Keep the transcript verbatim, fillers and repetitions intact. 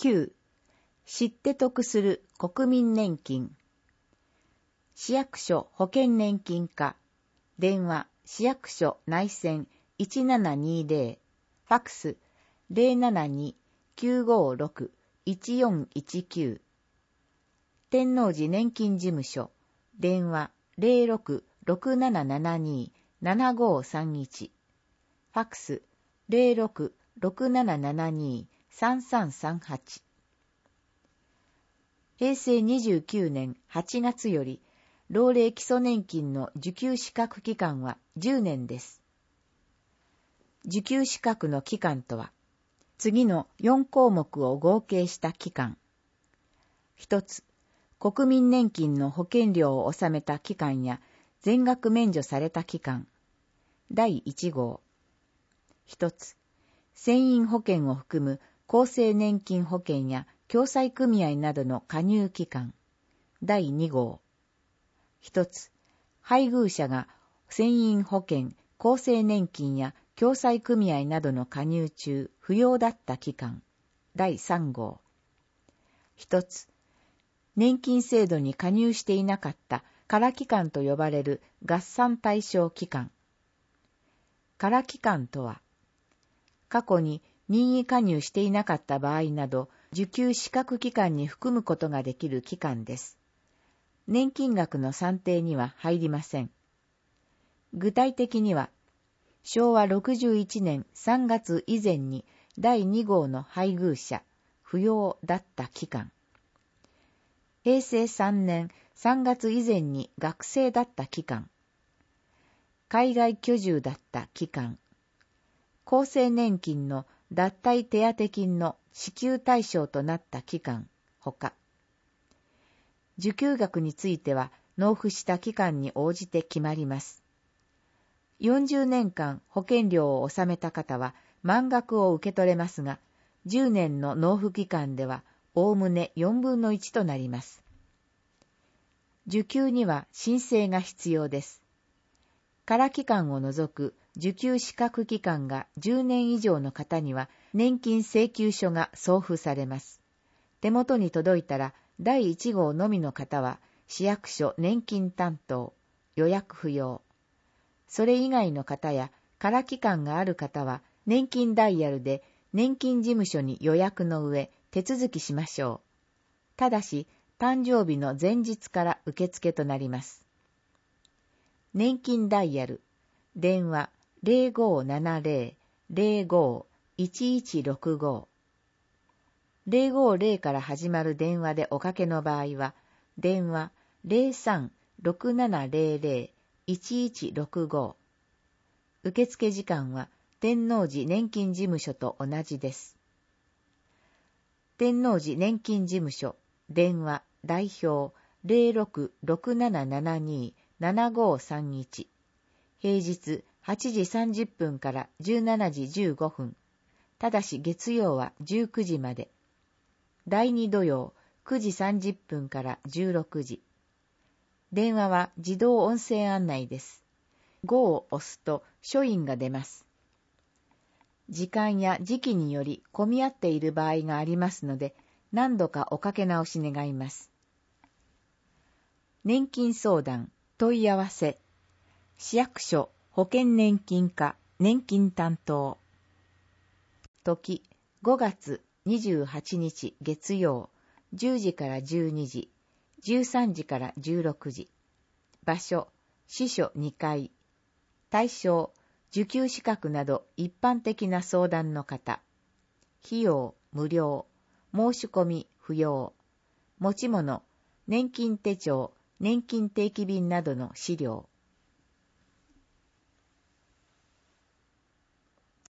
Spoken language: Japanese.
きゅう、知って得する国民年金。市役所保険年金課、電話市役所内線いちななにぜろ、ファックス ゼロななに きゅうごろく いちよんいちきゅう、天王寺年金事務所、電話 ゼロろく ろくななななに ななごさんいち、ファックス ゼロろく ろくななななに さんさんさんはち。平成にじゅうきゅうねんはちがつより、老齢基礎年金の受給資格期間はじゅうねんです。受給資格の期間とは、次のよんこうもくを合計した期間。一つ、国民年金の保険料を納めた期間や全額免除された期間。だいいちごう。一つ、船員保険を含む厚生年金保険や共済組合などの加入期間。だいにごう。一つ、配偶者が船員保険、厚生年金や共済組合などの加入中不要だった期間。だいさんごう。一つ、年金制度に加入していなかった空期間と呼ばれる合算対象期間。空期間とは、過去に任意加入していなかった場合など、受給資格期間に含むことができる期間です。年金額の算定には入りません。具体的には、しょうわろくじゅういちねんさんがつ以前にだいにごうの配偶者、不要だった期間。へいせいさんねんさんがつ以前に学生だった期間。海外居住だった期間。厚生年金の脱退手当金の支給対象となった期間、ほか。受給額については納付した期間に応じて決まります。よんじゅうねんかん保険料を納めた方は満額を受け取れますが、じゅうねんの納付期間ではおおむねよんぶんのいちとなります。受給には申請が必要です。空期間を除く受給資格期間がじゅうねん以上の方には年金請求書が送付されます。手元に届いたらだいいちごうのみの方は市役所年金担当、予約不要。それ以外の方や空期間がある方は年金ダイヤルで年金事務所に予約の上手続きしましょう。ただし誕生日の前日から受付となります。年金ダイヤル、電話 ゼロごーななゼロ ゼロごーいちいちろくご。ゼロごゼロから始まる電話でおかけの場合は、電話 ゼロさん ろくななゼロゼロ いちいちろくご。受付時間は天王寺年金事務所と同じです。天王寺年金事務所、電話代表 ゼロろく ろくななななに ななごさんいち。平日はちじさんじゅっぷんからじゅうしちじじゅうごふん。ただし月曜はじゅうくじまで。だいに土曜くじさんじゅっぷんからじゅうろくじ。電話は自動音声案内です。ごを押すと書印が出ます。時間や時期により混み合っている場合がありますので、何度かおかけ直し願います。年金相談、問い合わせ。市役所保険年金課年金担当。時、ごがつにじゅうはちにち月曜、じゅうじからじゅうにじ、じゅうさんじからじゅうろくじ。場所、支所にかい。対象、受給資格など一般的な相談の方。費用、無料。申し込み、不要。持ち物、年金手帳、年金定期便などの資料。